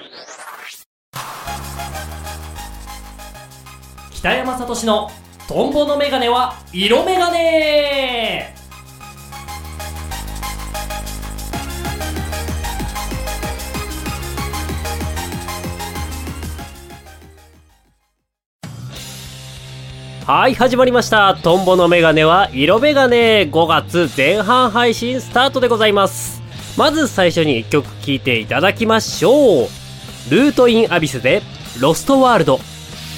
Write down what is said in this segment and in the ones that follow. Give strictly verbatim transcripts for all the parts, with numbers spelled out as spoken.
北山聡のトンボのメガネは色メガネ。はい、始まりました。トンボのメガネは色メガネ。ごがつ前半配信スタートでございます。まず最初にいっきょく聴いていただきましょう。ルートインアビスでロストワールド。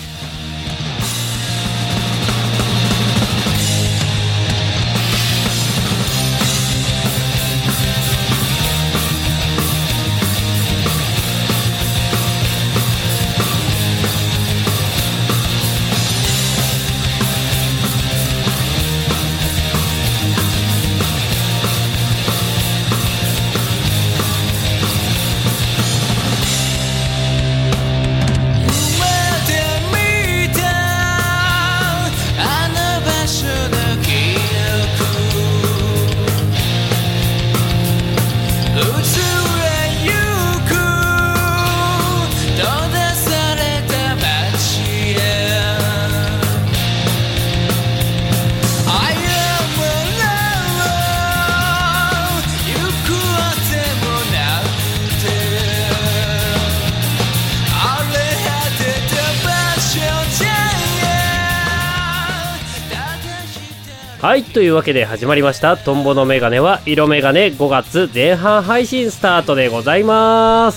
はい、というわけで始まりましたトンボのメガネは色メガネ。ごがつぜん半配信スタートでございます。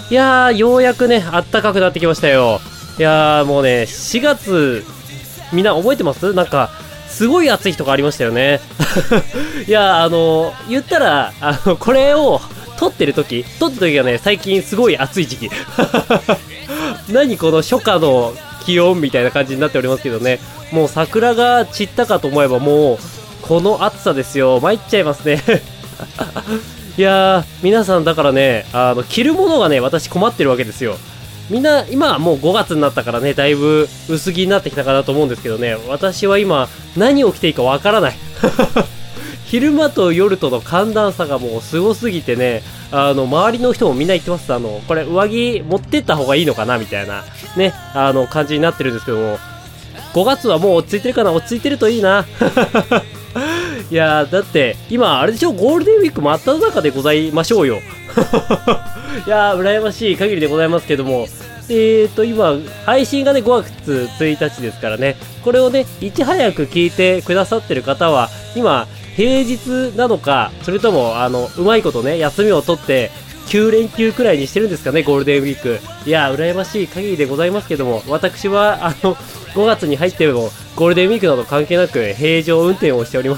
いやー、ようやくねあったかくなってきましたよ。いやー、もうねしがつ、みんな覚えてます？なんかすごい暑い日とかありましたよね。いやー、あのー、言ったらあのこれを撮ってる時撮ってる時がね、最近すごい暑い時期。何この初夏の気温みたいな感じになっておりますけどね。もう桜が散ったかと思えば、もうこの暑さですよ。参っちゃいますね。いやー、皆さんだからね、あの着るものがね、私困ってるわけですよ。みんな今はもうごがつになったからね、だいぶ薄着になってきたかなと思うんですけどね、私は今何を着ていいかわからない。昼間と夜との寒暖差がもうすごすぎてね、あの周りの人もみんな言ってます。あのこれ上着持ってった方がいいのかなみたいなね、あの感じになってるんですけども、ごがつはもう落ち着いてるかな。落ち着いてるといいな。いやー、だって今あれでしょ、ゴールデンウィーク真っ只中でございましょうよ。いやー、羨ましい限りでございますけども、えーと今配信がねごがつついたちですからね、これをねいち早く聞いてくださってる方は今平日なのか、それともあのうまいことね休みを取ってきゅうれんきゅうくらいにしてるんですかね、ゴールデンウィーク。いやー、羨ましい限りでございますけども、私はあのごがつに入ってもゴールデンウィークなど関係なく平常運転をしております。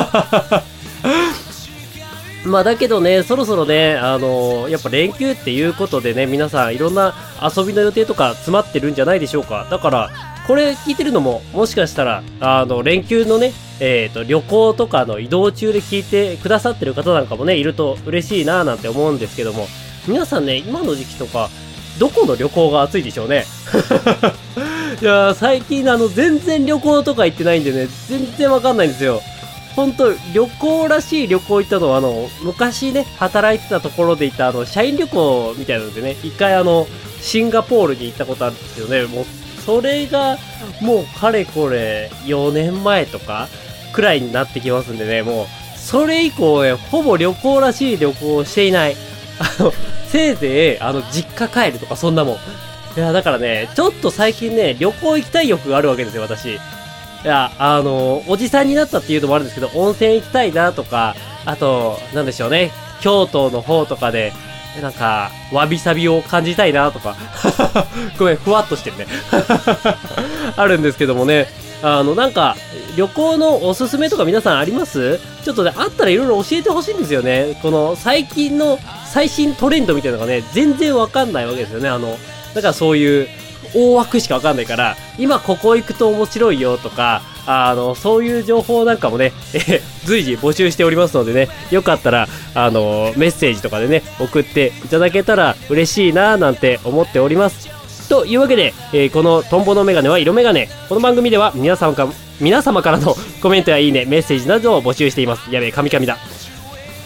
まあだけどね、そろそろね、あのー、やっぱ連休っていうことでね、皆さんいろんな遊びの予定とか詰まってるんじゃないでしょうか。だからこれ聞いてるのももしかしたらあの連休のね、えーと旅行とかの移動中で聞いてくださってる方なんかもねいると嬉しいなーなんて思うんですけども、皆さんね今の時期とかどこの旅行が暑いでしょうね。いやー、最近あの全然旅行とか行ってないんでね、全然わかんないんですよ。本当旅行らしい旅行行ったのは、あの昔ね働いてたところで行ったあの社員旅行みたいなのでね、一回あのシンガポールに行ったことあるんですけどね、もうそれがもうかれこれよねんまえとかくらいになってきますんでね、もうそれ以降ねほぼ旅行らしい旅行をしていない。あのせいぜいあの実家帰るとかそんなもん。いやだからね、ちょっと最近ね旅行行きたい欲があるわけですよ、私。いや、あのおじさんになったっていうのもあるんですけど、温泉行きたいなとか、あとなんでしょうね、京都の方とかでなんかわびさびを感じたいなとか。ごめん、ふわっとしてるね。あるんですけどもね、あのなんか旅行のおすすめとか皆さんあります？ちょっとねあったらいろいろ教えてほしいんですよね。この最近の最新トレンドみたいなのがね全然わかんないわけですよね。あのだからそういう大枠しかわかんないから、今ここ行くと面白いよとか、あのそういう情報なんかもね、え随時募集しておりますのでね、よかったらあのメッセージとかでね送っていただけたら嬉しいななんて思っております。というわけで、えー、このトンボのメガネは色メガネ、この番組では皆様か皆様からのコメントやいいね、メッセージなどを募集しています。やべえ、カミカミだ。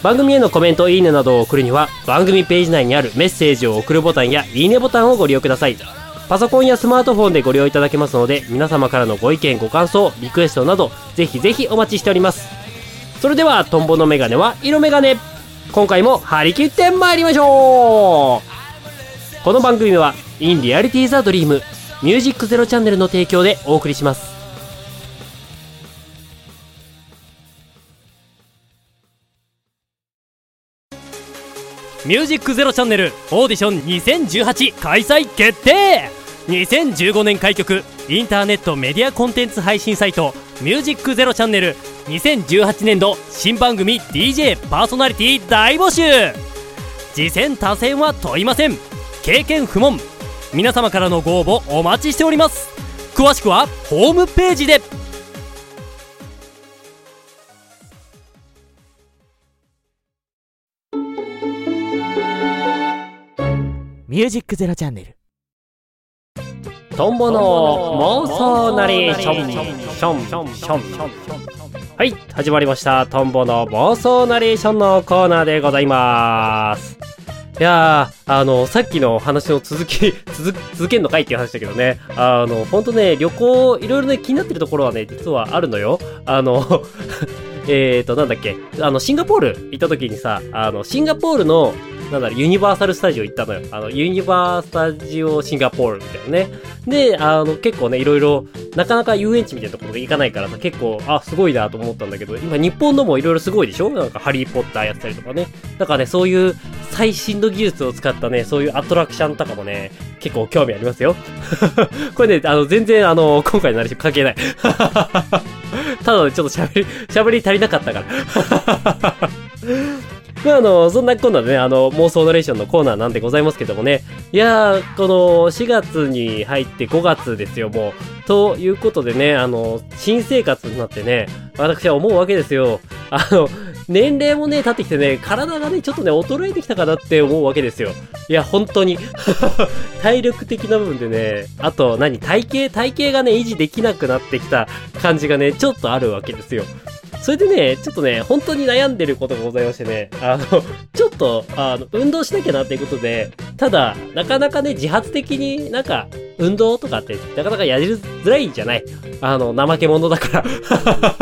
番組へのコメント、いいねなどを送るには番組ページ内にあるメッセージを送るボタンやいいねボタンをご利用ください。パソコンやスマートフォンでご利用いただけますので、皆様からのご意見ご感想リクエストなどぜひぜひお待ちしております。それではトンボのメガネは色メガネ、今回も張り切ってまいりましょう。この番組は In Reality the Dream ミュージックゼロチャンネルの提供でお送りします。ミュージックゼロチャンネルオーディションにせんじゅうはち開催決定。にせんじゅうごねん開局インターネットメディアコンテンツ配信サイトミュージックゼロチャンネルにせんじゅうはちねん度新番組 ディージェー パーソナリティ大募集。次戦他戦は問いません。経験不問。皆様からのご応募お待ちしております。詳しくはホームページで。 ミュージックゼロチャンネルトンボの妄想ナレーション。ションションション。はい、始まりました。トンボの妄想ナレーションのコーナーでございます。いやー、あのさっきの話の続き続続けんのかいっていう話だけどね、あのほんとね、旅行いろいろね気になってるところはね実はあるのよ。あのえーとなんだっけ、あのシンガポール行った時にさ、あのシンガポールのなんだろう、ユニバーサルスタジオ行ったのよ。あのユニバースタジオシンガポールみたいなね。で、あの結構ね、いろいろなかなか遊園地みたいなところが行かないからさ、結構あすごいなと思ったんだけど、今日本のもいろいろすごいでしょ。なんかハリーポッターやったりとかね。だからね、そういう最新の技術を使ったね、そういうアトラクションとかもね、結構興味ありますよ。これね、あの全然あの今回のナレーション関係ない。ただね、ちょっと喋り喋り足りなかったから。まあ、あのそんなこんなでね、あの妄想ナレーションのコーナーなんでございますけどもね、いやー、このしがつに入ってごがつですよ、もう。ということでね、あの新生活になってね、私は思うわけですよ。あの年齢もね経ってきてね、体がねちょっとね衰えてきたかなって思うわけですよ。いや本当に体力的な部分でね、あと何体型体型がね維持できなくなってきた感じがねちょっとあるわけですよ。それでね、ちょっとね、本当に悩んでることがございましてね、あの、ちょっと、あの、運動しなきゃなっていうことで、ただ、なかなかね、自発的になんか、運動とかって、なかなかやりづらいじゃない。あの、怠け者だから。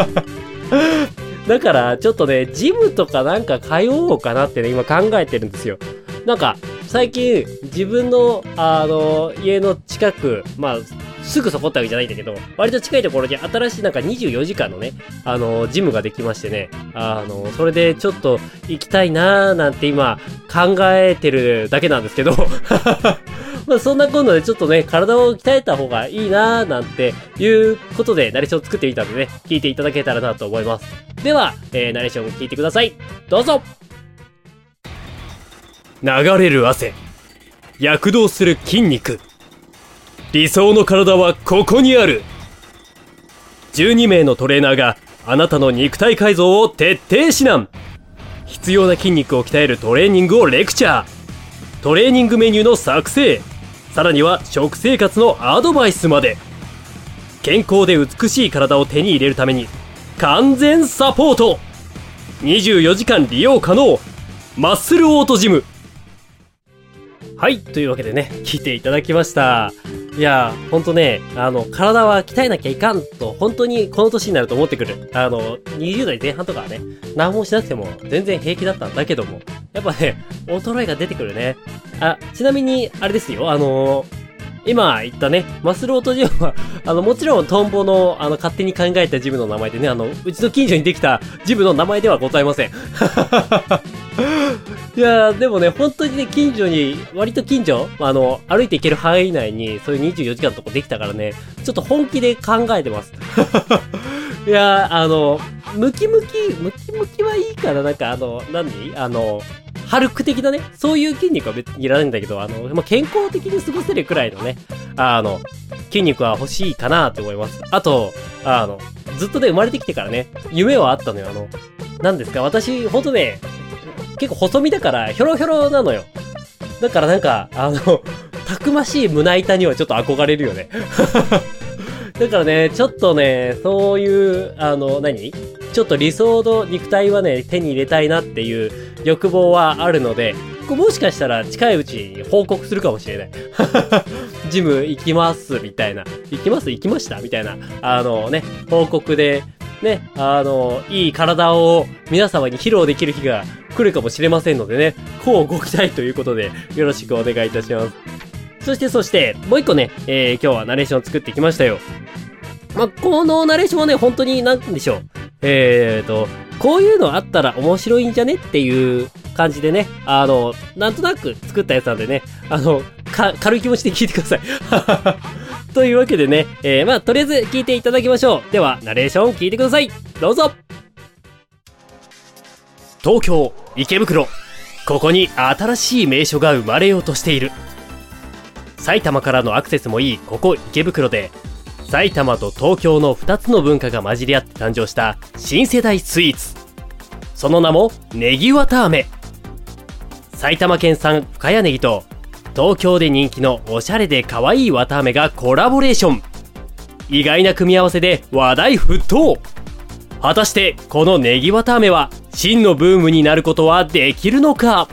だから、ちょっとね、ジムとかなんか通おうかなってね、今考えてるんですよ。なんか、最近、自分の、あの、家の近く、まあ、すぐそこってわけじゃないんだけど、割と近いところに新しいなんかにじゅうよじかんのね、あの、ジムができましてね、あの、それでちょっと行きたいなーなんて今考えてるだけなんですけど、まあそんな今度でちょっとね、体を鍛えた方がいいなーなんていうことでナレーションを作ってみたんでね、聞いていただけたらなと思います。では、えー、ナレーション聞いてください。どうぞ。流れる汗、躍動する筋肉、理想の体はここにある。じゅうにめいのトレーナーがあなたの肉体改造を徹底指南。必要な筋肉を鍛えるトレーニングをレクチャー、トレーニングメニューの作成、さらには食生活のアドバイスまで。健康で美しい体を手に入れるために完全サポート。にじゅうよじかん利用可能、マッスルオートジム。はい、というわけでね、聞いていただきました。いやー、ほんとね、あの、体は鍛えなきゃいかんと、本当にこの年になると思ってくる。あの、にじゅうだいぜん半とかはね、何もしなくても全然平気だったんだけども、やっぱね、衰えが出てくるね。あ、ちなみに、あれですよ、あのー、今言ったね、マッスルオートジムは、あの、もちろんトンボの、あの、勝手に考えたジムの名前でね、あの、うちの近所にできたジムの名前ではございません。いやー、でもね、本当にね、近所に、割と近所、あの、歩いて行ける範囲内に、そういうにじゅうよじかんのとこできたからね、ちょっと本気で考えてます。いやー、あの、ムキムキ、ムキムキはいいから、なんかあの、何あの、ハルク的なね、そういう筋肉は別にいらないんだけど、あの、まあ、健康的に過ごせるくらいのね、あの、筋肉は欲しいかなって思います。あと、あの、ずっとね、生まれてきてからね、夢はあったのよ。あの、なんですか、私、ほんとね、結構細身だから、ひょろひょろなのよ。だからなんか、あの、たくましい胸板にはちょっと憧れるよね。だからね、ちょっとね、そういう、あの、何ちょっと理想の肉体はね、手に入れたいなっていう欲望はあるので、これもしかしたら近いうちに報告するかもしれない。ジム行きますみたいな。行きます行きましたみたいな。あのね、報告で、ね、あの、いい体を皆様に披露できる日が来るかもしれませんのでね、こうご期待ということで、よろしくお願いいたします。そしてそして、もう一個ね、えー、今日はナレーションを作ってきましたよ。まあ、このナレーションはね、本当になんでしょう。えーと、こういうのあったら面白いんじゃねっていう感じでね、あの、なんとなく作ったやつなんでね、あの、か、軽い気持ちで聞いてください。というわけでね、えー、まあ、とりあえず聞いていただきましょう。では、ナレーション聞いてください。どうぞ。東京、池袋。ここに新しい名所が生まれようとしている。埼玉からのアクセスもいいここ池袋で、埼玉と東京のふたつの文化が混じり合って誕生した新世代スイーツ。その名もねぎわたあめ。埼玉県産深谷ネギと東京で人気のおしゃれで可愛いわたあめがコラボレーション。意外な組み合わせで話題沸騰。果たしてこのねぎわたあめは真のブームになることはできるのか。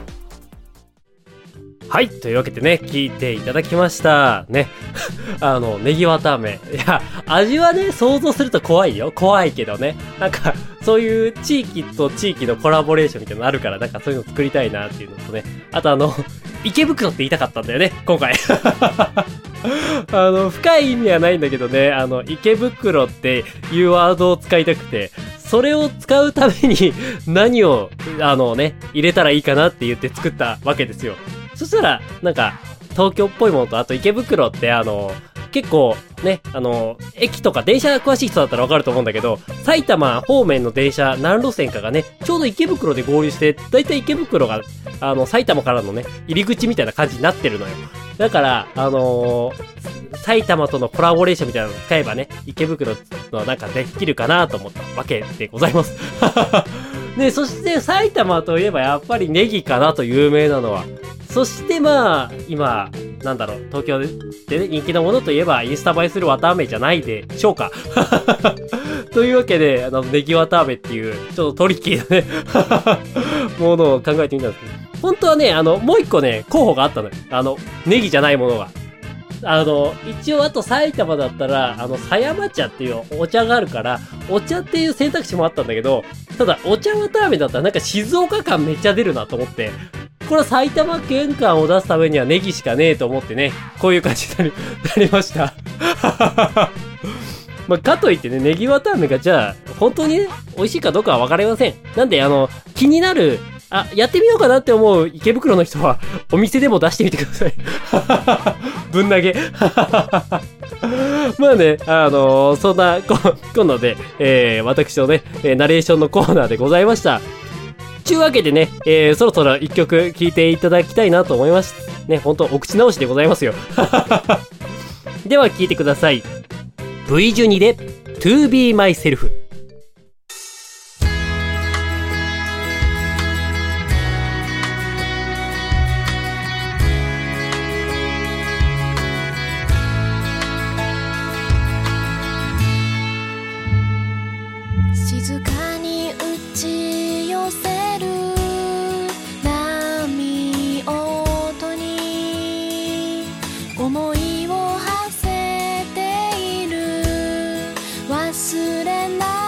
はい、というわけでね、聞いていただきましたね。あのネギわたあめ、いや味はね想像すると怖いよ。怖いけどね、なんかそういう地域と地域のコラボレーションみたいなのあるから、なんかそういうの作りたいなっていうのとね、あとあの池袋って言いたかったんだよね今回。あの深い意味はないんだけどね、あの池袋っていうワードを使いたくて、それを使うために何をあのね入れたらいいかなって言って作ったわけですよ。そしたらなんか東京っぽいものと、あと池袋ってあの結構ね、あの駅とか電車詳しい人だったらわかると思うんだけど、埼玉方面の電車何路線かがねちょうど池袋で合流して、だいたい池袋があの埼玉からのね入り口みたいな感じになってるのよ。だからあのー、埼玉とのコラボレーションみたいなのを使えばね、池袋のなんかできるかなと思ったわけでございます。ね、そして埼玉といえばやっぱりネギかなと、有名なのは。そしてまあ今なんだろう、東京で、ね、人気のものといえばインスタ映えするわたあめじゃないでしょうか。というわけで、あのネギわたあめっていうちょっとトリッキーなねものを考えてみたんですけど、本当はね、あのもう一個ね候補があったのよ。あのネギじゃないものが。あの一応あと埼玉だったらあの狭山茶っていうお茶があるから、お茶っていう選択肢もあったんだけど、ただお茶わたあめだったらなんか静岡感めっちゃ出るなと思って、これは埼玉県感を出すためにはネギしかねえと思ってね、こういう感じになり、なりました。まあ、かといってね、ネギわたあめがじゃあ本当にね美味しいかどうかは分かりません。なんであの気になる、あ、やってみようかなって思う池袋の人はお店でも出してみてください。ぶん投げ。まあね、あのー、そんなこ今度で、えー、私のね、えー、ナレーションのコーナーでございました。ちゅうわけでね、えー、そろそろ一曲聴いていただきたいなと思います。ね、ほんとお口直しでございますよ。では聴いてください。ブイじゅうに で To Be Myself。 静かに打ち寄せる波音に思いを馳せている、忘れない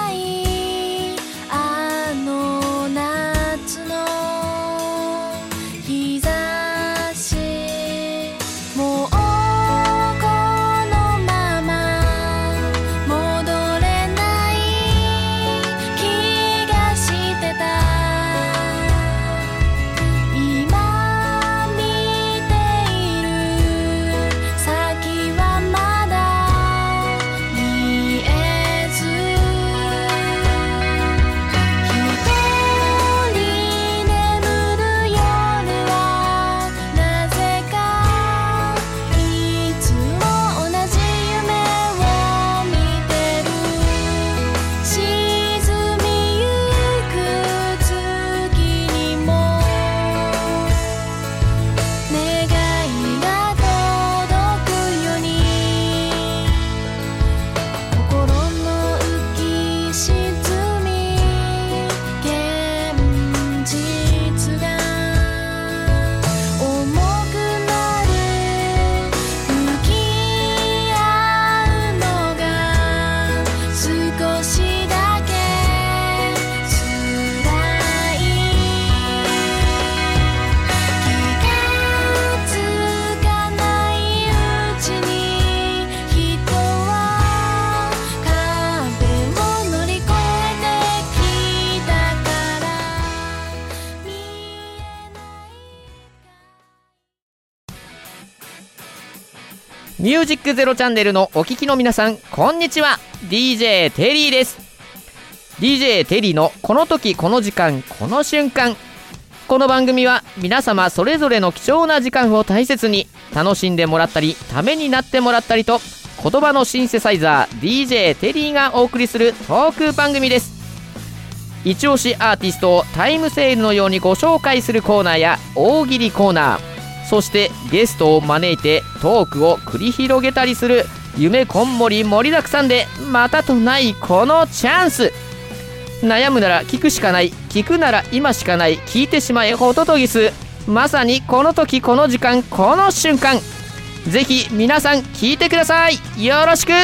ミュージックゼロチャンネルのお聞きの皆さん、こんにちは。 ディージェー テリーです。 ディージェー テリーのこの時この時間この瞬間。この番組は皆様それぞれの貴重な時間を大切に楽しんでもらったりためになってもらったりと、言葉のシンセサイザー ディージェー テリーがお送りするトーク番組です。一押しアーティストをタイムセールのようにご紹介するコーナーや大喜利コーナー、そしてゲストを招いてトークを繰り広げたりする夢こんもり盛りだくさんでまたとないこのチャンス。悩むなら聞くしかない、聞くなら今しかない、聞いてしまえホトトギス。まさにこの時この時間この瞬間。ぜひ皆さん聞いてください。よろしく。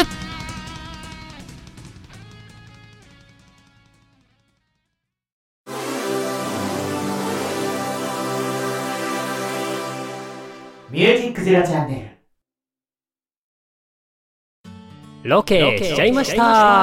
ミュージックゼロチャンネル。 ロケしちゃいました。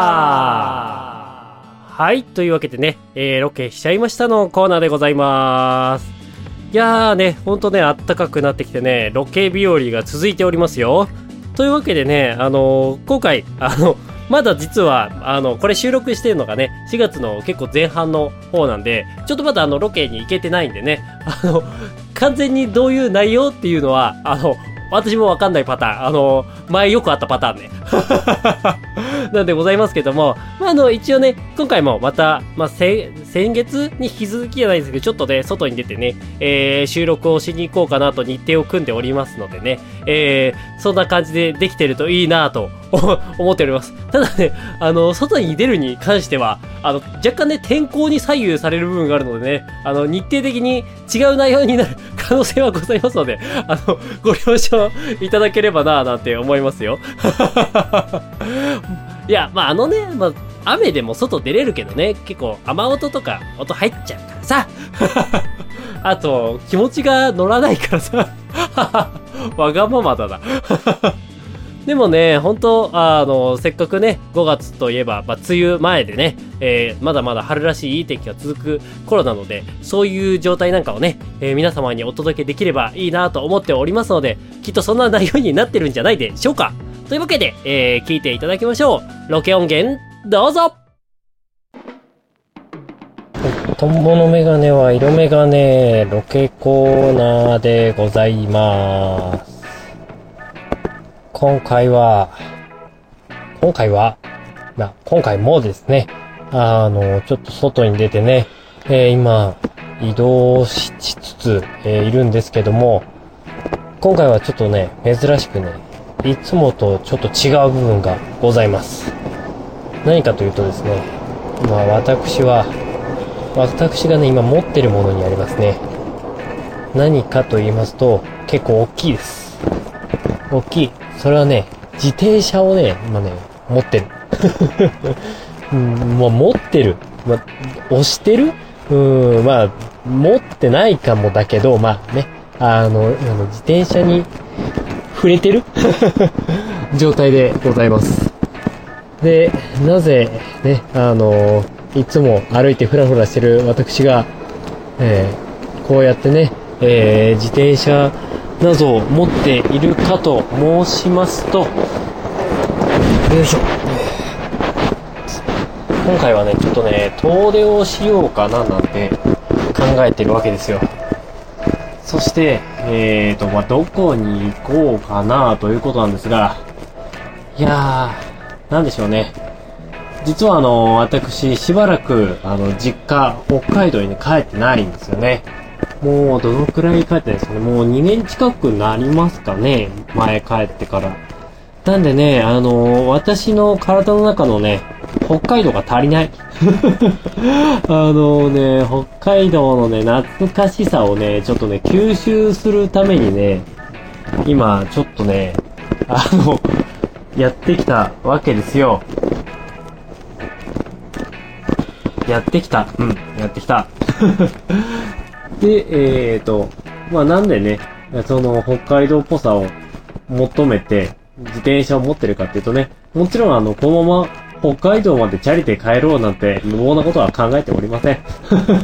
はい、というわけでね、えー、ロケしちゃいましたのコーナーでございます。いやーね、ほんとね、あったかくなってきてね、ロケ日和が続いておりますよ。というわけでね、あのー、今回、あの、まだ実は、あの、これ収録してるのがね、しがつの結構前半の方なんで、ちょっとまだあの、ロケに行けてないんでね、あの、完全にどういう内容っていうのは、あの、私もわかんないパターン。あの、前よくあったパターンね。なんでございますけども、まあ、あの、一応ね、今回もまた、まあ、先月に引き続きじゃないですけど、ちょっとね、外に出てね、えー、収録をしに行こうかなと日程を組んでおりますのでね、えー、そんな感じでできてるといいなと思っております。ただね、あの、外に出るに関しては、あの、若干ね、天候に左右される部分があるのでね、あの、日程的に違う内容になる可能性はございますので、あの、ご了承いただければなぁなんて思いますよ。いや、まあ、あのね、まあ、雨でも外出れるけどね、結構雨音とか音入っちゃうからさ。あと、気持ちが乗らないからさ。わがままだな。でもね、本当あの、せっかくね、ごがつといえば、まあ、梅雨前でね、えー、まだまだ春らしいいい天気が続く頃なので、そういう状態なんかをね、えー、皆様にお届けできればいいなと思っておりますので、きっとそんな内容になってるんじゃないでしょうか。というわけで、えー、聞いていただきましょう。ロケ音源、どうぞ。トンボのメガネは色メガネ、ロケコーナーでございます。今回は、今回は、まあ、今回もですね、あの、ちょっと外に出てね、えー、今、移動しつつ、えー、いるんですけども、今回はちょっとね、珍しくね、いつもとちょっと違う部分がございます。何かというとですね、まあ私は、私がね、今持ってるものにありますね。何かと言いますと、結構大きいです。大きい。それはね、自転車をね、今ね、持ってる。うん、まあ、持ってる。まあ、押してるうん、まあ、持ってないかもだけど、まあね、あの、あの自転車に触れてる状態でございます。で、なぜね、あの、いつも歩いてフラフラしてる私が、えー、こうやってね、えー、自転車などを持っているかと申しますと、よいしょ。今回はね、ちょっとね、遠出をしようかななんて考えてるわけですよ。そして、えーと、まあ、どこに行こうかなということなんですが、いやー、なんでしょうね。実はあの、私、しばらく、あの、実家、北海道に、ね、帰ってないんですよね。もう、どのくらい帰ってないですかね。もうにねん近くなりますかね。前帰ってから。なんでね、あの、私の体の中のね、北海道が足りない。あのね、北海道のね、懐かしさをね、ちょっとね、吸収するためにね、今、ちょっとね、あの、やってきたわけですよ。やってきた。うん、やってきた。で、えーと、まあ、なんでね、その、北海道っぽさを求めて、自転車を持ってるかっていうとね、もちろんあの、このまま北海道までチャリで帰ろうなんて無謀なことは考えておりません。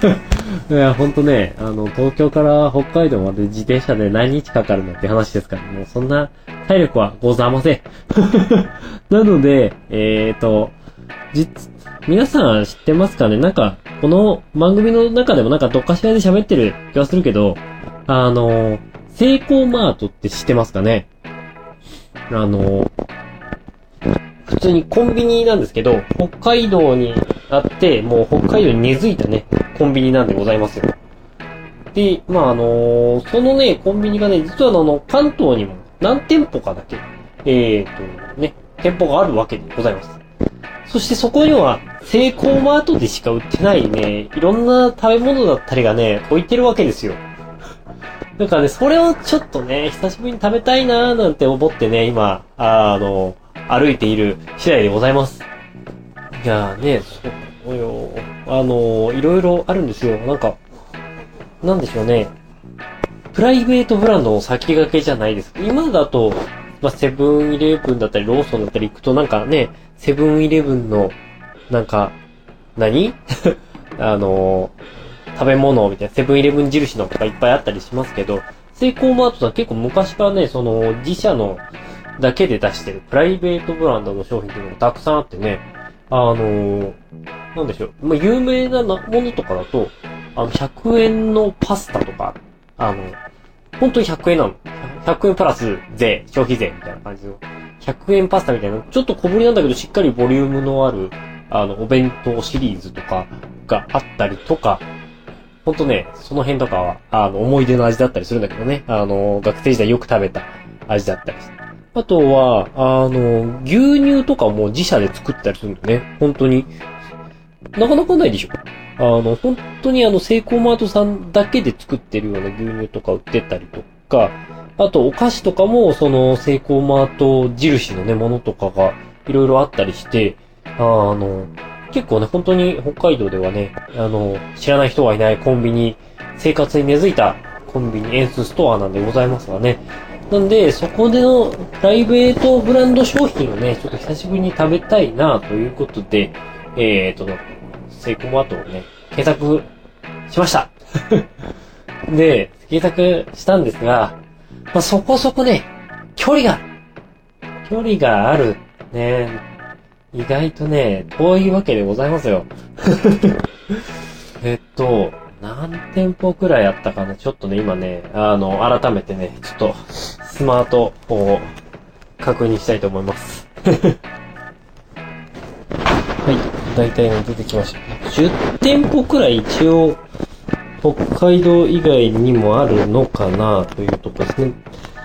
いや、ほんとね、あの、東京から北海道まで自転車で何日かかるのって話ですから、もうそんな体力はございません。なので、えーと、実、皆さん知ってますかね？なんか、この番組の中でもなんかどっかしらで喋ってる気がするけど、あの、セイコーマートって知ってますかね？あの、普通にコンビニなんですけど、北海道にあって、もう北海道に根付いたね、コンビニなんでございますよ。で、まああの、そのね、コンビニがね、実はあの、関東にも何店舗かだけ、えーと、ね、店舗があるわけでございます。そしてそこには、セイコーマートでしか売ってないね、いろんな食べ物だったりがね、置いてるわけですよ。だからね、それをちょっとね、久しぶりに食べたいなーなんて思ってね、今、あの、歩いている次第でございます。いやーね、そうよ。あの、いろいろあるんですよ。なんか、なんでしょうね。プライベートブランドの先駆けじゃないですか。今だと、まあ、セブンイレブンだったり、ローソンだったり行くとなんかね、セブンイレブンの、なんか、何あの、食べ物みたいな、セブンイレブン印のとかいっぱいあったりしますけど、セイコーマートは結構昔からね、その、自社のだけで出してるプライベートブランドの商品っていうのがたくさんあってね、あのー、なんでしょう、まあ、有名なものとかだと、あの、ひゃくえんのパスタとか、あの、本当にひゃくえんなの。ひゃくえんプラス税、消費税みたいな感じの、ひゃくえんパスタみたいな、ちょっと小ぶりなんだけどしっかりボリュームのある、あの、お弁当シリーズとかがあったりとか、ほんとね、その辺とかは、あの、思い出の味だったりするんだけどね。あの、学生時代よく食べた味だったりして。あとは、あの、牛乳とかも自社で作ったりするんだよね。本当に。なかなかないでしょ。あの、本当にあの、セイコーマートさんだけで作ってるような牛乳とか売ってたりとか、あとお菓子とかも、その、セイコーマート印のね、ものとかがいろいろあったりして、あの、結構ね、本当に北海道ではね、あの、知らない人はいないコンビニ、生活に根付いたコンビニエンスストアなんでございますがね。なんで、そこでのプライベートブランド商品をね、ちょっと久しぶりに食べたいなということで、えーと、セイコーマートをね、検索しました。で、検索したんですが、まあ、そこそこね、距離が、距離がある、ね、意外とね、遠いわけでございますよ。えっと、何店舗くらいあったかな、ちょっとね、今ね、あの、改めてね、ちょっと、スマートフォンを確認したいと思います。はい、大体出てきました。じゅってんぽくらい一応、北海道以外にもあるのかなというところですね。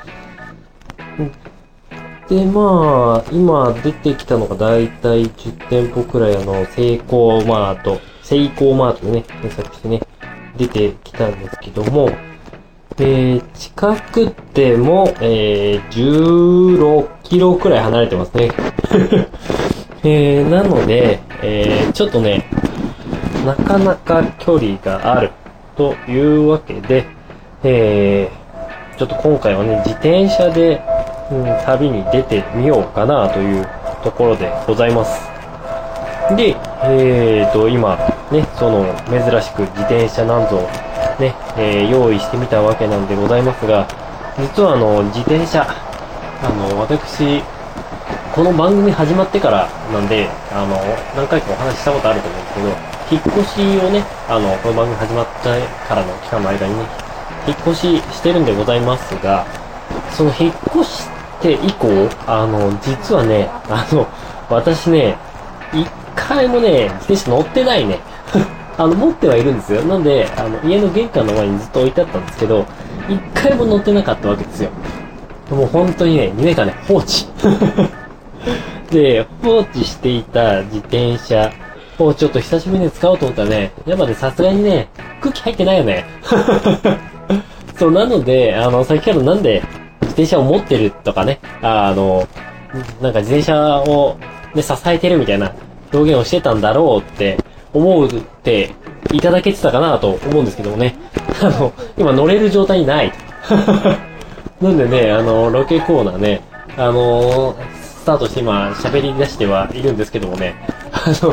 で、まあ、今出てきたのがだいたいじゅってんぽくらいあの、セイコーマート、セイコーマートでね、検索してね、出てきたんですけども、えー、近くても、えー、じゅうろっキロくらい離れてますね。えー、なので、えー、ちょっとね、なかなか距離があるというわけで、えー、ちょっと今回はね、自転車で、うん、旅に出てみようかなというところでございます。で、えーと、今、ね、その、珍しく自転車なんぞをね、えー、用意してみたわけなんでございますが、実はあの、自転車、あの、私、この番組始まってからなんで、あの、何回かお話ししたことあると思うんですけど、引っ越しをね、あの、この番組始まったからの期間の間にね、引っ越ししてるんでございますが、その引っ越して以降、あの、実はね、あの、私ね、一回もね、自転車乗ってないね。あの、持ってはいるんですよ。なんで、あの、家の玄関の前にずっと置いてあったんですけど、一回も乗ってなかったわけですよ。もう本当にね、にねんかんね、放置。で、放置していた自転車をちょっと久しぶりに使おうと思ったらね、やっぱね、さすがにね、空気入ってないよね。そう、なので、あの、さっきからなんで自転車を持ってるとかね、あの、なんか自転車を、ね、支えてるみたいな表現をしてたんだろうって思うっていただけてたかなと思うんですけどもね。あの、今乗れる状態にない。なんでね、あの、ロケコーナーね、あの、スタートして今喋り出してはいるんですけどもね、あの、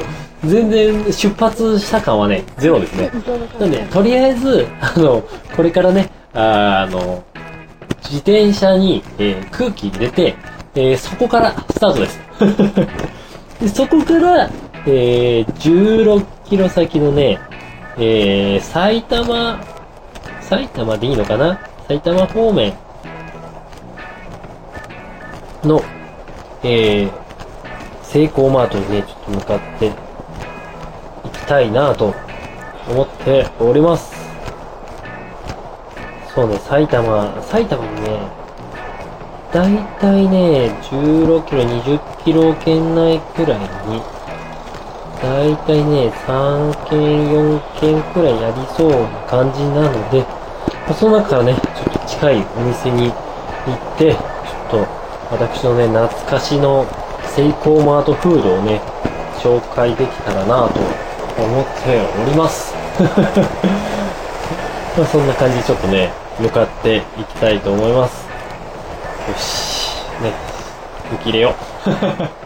全然出発した感はね、ゼロですね。なんで、とりあえず、あの、これからね、あ, あの、自転車に、えー、空気入れて、えー、そこからスタートです。でそこから、えー、じゅうろっキロ先のね、えー、埼玉、埼玉でいいのかな？埼玉方面の、えー、セイコーマートにね、ちょっと向かって行きたいなと思っております。そうね、埼玉、埼玉にね、だいたいね、じゅうろっキロ、にじゅっキロ圏内くらいに、だいたいね、さんけん、よんけんくらいやりそうな感じなので、その中からね、ちょっと近いお店に行って、ちょっと私のね、懐かしのセイコーマートフードをね、紹介できたらなと思っております。まあそんな感じでちょっとね、向かっていきたいと思います。よし、ね、受け入れよう。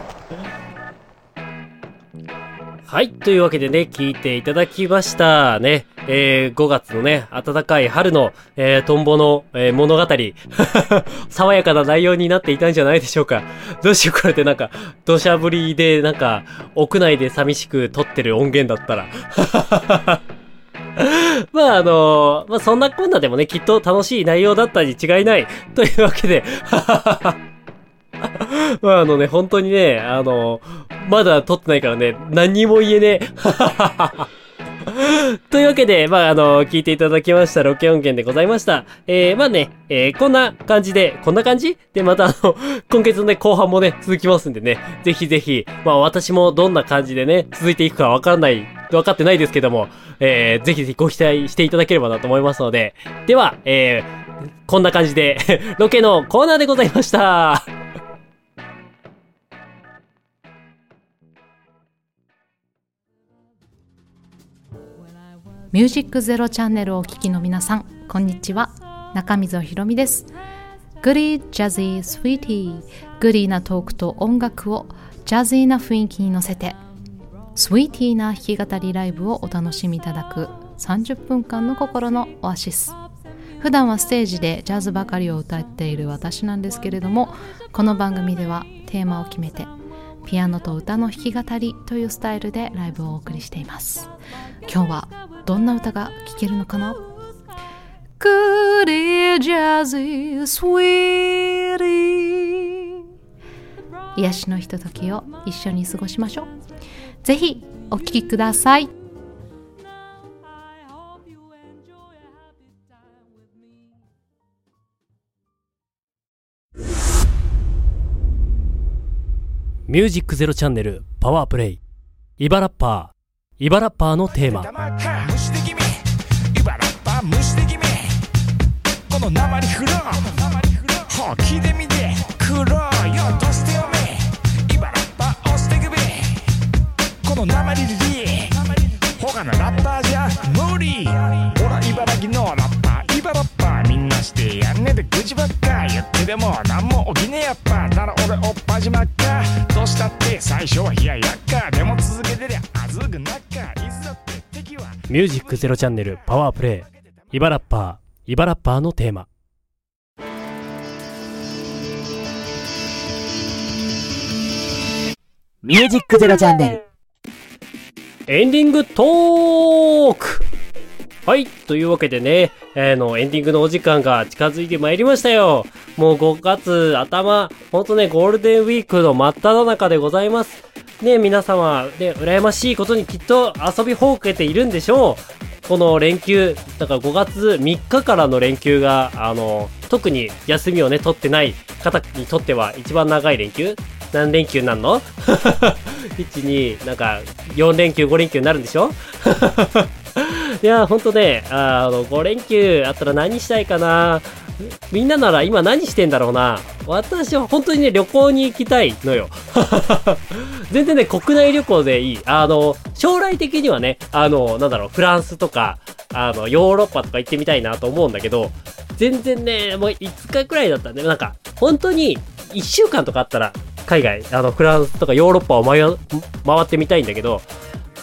はい。というわけでね、聞いていただきましたね。えー、ごがつのね、暖かい春の、えー、トンボの、えー、物語。爽やかな内容になっていたんじゃないでしょうか。どうしようこれってなんか、土砂降りでなんか、屋内で寂しく撮ってる音源だったら。まああのー、まあそんなこんなでもね、きっと楽しい内容だったに違いない。というわけで、まああのね、本当にね、あのー、まだ撮ってないからね、何にも言えねえ。というわけで、まあ、あの、聞いていただきましたロケ音源でございました。えー、まあね、えー、こんな感じで、こんな感じで、またあの、今月のね、後半もね、続きますんでね、ぜひぜひ、まあ私もどんな感じでね、続いていくかわかんない、わかってないですけども、えー、ぜひぜひご期待していただければなと思いますので、では、えー、こんな感じで、ロケのコーナーでございました。 ミュージックゼロチャンネルをお聞きの皆さん、こんにちは。中溝ひろみです。グリージャズィースウィーティー、グリーなトークと音楽をジャズィーな雰囲気に乗せて、スウィーティーな弾き語りライブをお楽しみいただくさんじゅっぷんかんの心のオアシス。普段はステージでジャズばかりを歌っている私なんですけれども、この番組ではテーマを決めてピアノと歌の弾き語りというスタイルでライブをお送りしています。今日はどんな歌が聴けるのかな？ Goody Jazzy Sweetie、 癒しのひとときを一緒に過ごしましょう。ぜひお聴きください。 ミュージックゼロチャンネルパワープレイ、イバラッパー、イバラッパーのテーマ。この生にフロー、ほう聞いてみてクローよとしてよめ、イバラッパー押してくべ、この生にリリー、他のラッパーじゃ無理、ほら茨城のラッパー、イバラッパーみんなしてやんねで愚痴ばっか言ってでもなんも起きねえやっぱ、なら俺おっぱじまっか、どうしたって最初は冷ややっか、でも続けてりゃあずぐなっか、いつだって敵は。ミュージックゼロチャンネルパワープレイ、イバラッパー、イバラッパーのテーマ。 ミュージックゼロチャンネルエンディングトーク。はい。というわけでね、えー、の、エンディングのお時間が近づいてまいりましたよ。もうごがつ頭、ほんとね、ゴールデンウィークの真っ只中でございます。ね、皆様、ね、羨ましいことにきっと遊びほうけているんでしょう。この連休、だからごがつみっかからの連休が、あの、特に休みをね、取ってない方にとっては一番長い連休？何連休なんの？いち、に、なんか、よん連休、ご連休になるんでしょ？いや、ほんとね、あの、ご連休あったら何したいかな。みんななら今何してんだろうな。私は本当にね、旅行に行きたいのよ。全然ね、国内旅行でいい。あの、将来的にはね、あの、なんだろう、フランスとか、あの、ヨーロッパとか行ってみたいなと思うんだけど、全然ね、もういつかくらいだったんで、なんか、本当にいっしゅうかんとかあったら、海外、あの、フランスとかヨーロッパを回、回ってみたいんだけど、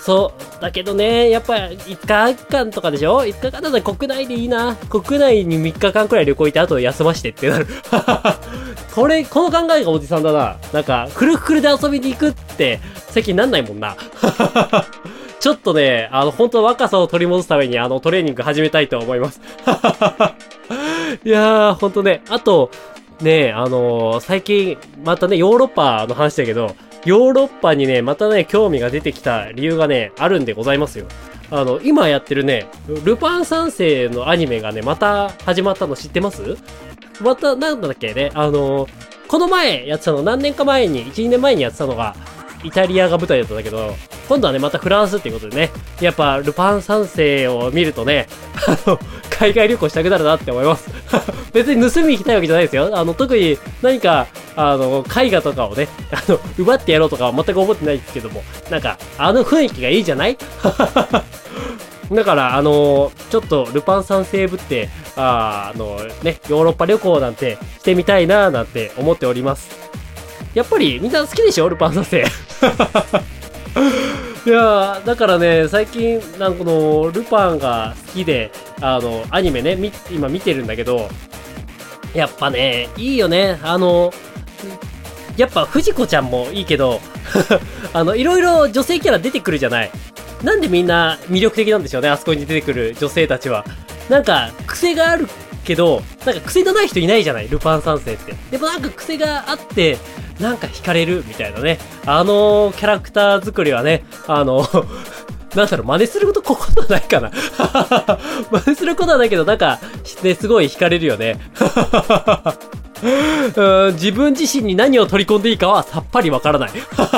そうだけどね、やっぱいつかかんとかでしょ。いつかかんだったら国内でいいな。国内にみっかかんくらい旅行行ってあと休ましてってなるこれこの考えがおじさんだな。なんかくるくるで遊びに行くって最近なんないもんなちょっとね、あの本当若さを取り戻すためにあのトレーニング始めたいと思いますいやーほんとね。あとね、あのー、最近またねヨーロッパの話だけど、ヨーロッパにねまたね興味が出てきた理由がねあるんでございますよ。あの今やってるねルパン三世のアニメがねまた始まったの知ってます？またなんだっけね、あのー、この前やってたの、何年か前に いち,に 年前にやってたのがイタリアが舞台だったんだけど、今度はねまたフランスっていうことでね、やっぱルパン三世を見るとねあの海外旅行したくなるなって思います別に盗みに行きたいわけじゃないですよ。あの特に何かあの絵画とかをねあの奪ってやろうとかは全く思ってないですけども、なんかあの雰囲気がいいじゃないだからあのー、ちょっとルパン三世ぶってあーあのー、ねヨーロッパ旅行なんてしてみたいなーなんて思っております。やっぱりみんな好きでしょルパン三世いやーだからね最近なんかこのルパンが好きであのアニメねみ今見てるんだけど、やっぱねいいよね。あのやっぱ藤子ちゃんもいいけどあのいろいろ女性キャラ出てくるじゃない。なんでみんな魅力的なんでしょうね、あそこに出てくる女性たちは。なんか癖があるけどなんか癖のない人いないじゃない、ルパン三世って。でもなんか癖があってなんか惹かれるみたいなね、あのキャラクター作りはね、あのなんだろう、真似することこことはないかな真似することはないけどなんかねすごい惹かれるよねうん、自分自身に何を取り込んでいいかはさっぱりわからない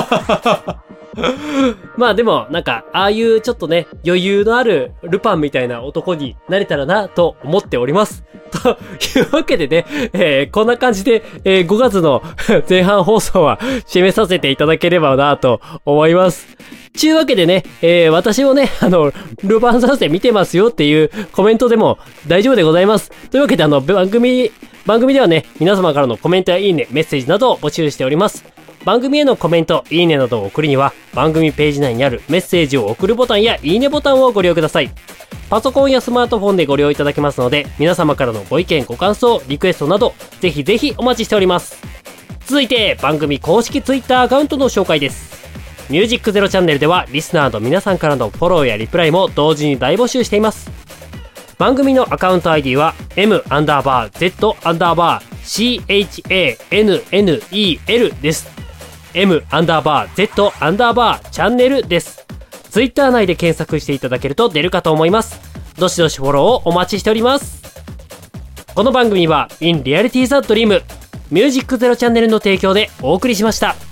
まあでもなんかああいうちょっとね余裕のあるルパンみたいな男になれたらなと思っておりますというわけでね、えー、こんな感じで、えー、ごがつの前半放送は締めさせていただければなと思います。ちゅうわけでね、えー、私もね、あの、ルパン三世見てますよっていうコメントでも大丈夫でございます。というわけであの、番組、番組ではね、皆様からのコメントやいいね、メッセージなどを募集しております。番組へのコメント、いいねなどを送るには、番組ページ内にあるメッセージを送るボタンやいいねボタンをご利用ください。パソコンやスマートフォンでご利用いただけますので、皆様からのご意見、ご感想、リクエストなど、ぜひぜひお待ちしております。続いて、番組公式ツイッターアカウントの紹介です。ミュージックゼロチャンネルではリスナーの皆さんからのフォローやリプライも同時に大募集しています。番組のアカウント アイディー は M アンダーバー Z アンダーバー シーエイチエーエヌエヌイーエル です。 M アンダーバー Z アンダーバーチャンネルです。ツイッター内で検索していただけると出るかと思います。どしどしフォローをお待ちしております。この番組は In Reality the Dream ミュージックゼロチャンネルの提供でお送りしました。